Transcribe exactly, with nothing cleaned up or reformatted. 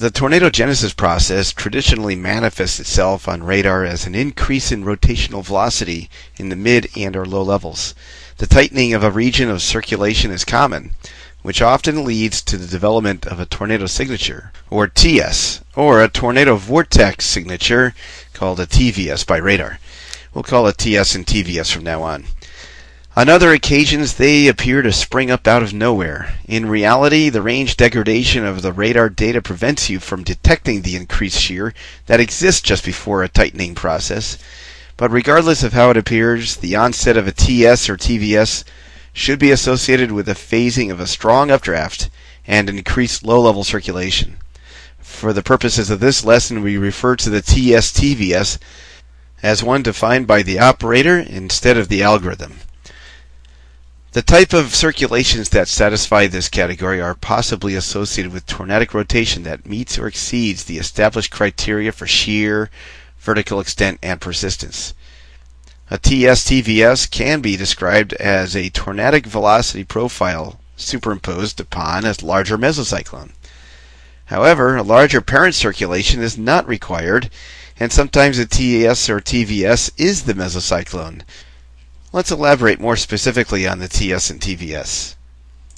The tornadogenesis process traditionally manifests itself on radar as an increase in rotational velocity in the mid and or low levels. The tightening of a region of circulation is common, which often leads to the development of a tornado signature, or T S, or a tornado vortex signature, called a T V S by radar. We'll call it T S and T V S from now on. On other occasions, they appear to spring up out of nowhere. In reality, the range degradation of the radar data prevents you from detecting the increased shear that exists just before a tightening process. But regardless of how it appears, the onset of a T S or T V S should be associated with a phasing of a strong updraft and increased low-level circulation. For the purposes of this lesson, we refer to the T S T V S as one defined by the operator instead of the algorithm. The type of circulations that satisfy this category are possibly associated with tornadic rotation that meets or exceeds the established criteria for shear, vertical extent, and persistence. A T S T V S can be described as a tornadic velocity profile superimposed upon a larger mesocyclone. However, a larger parent circulation is not required, and sometimes a T S or T V S is the mesocyclone. Let's elaborate more specifically on the T S and T V S.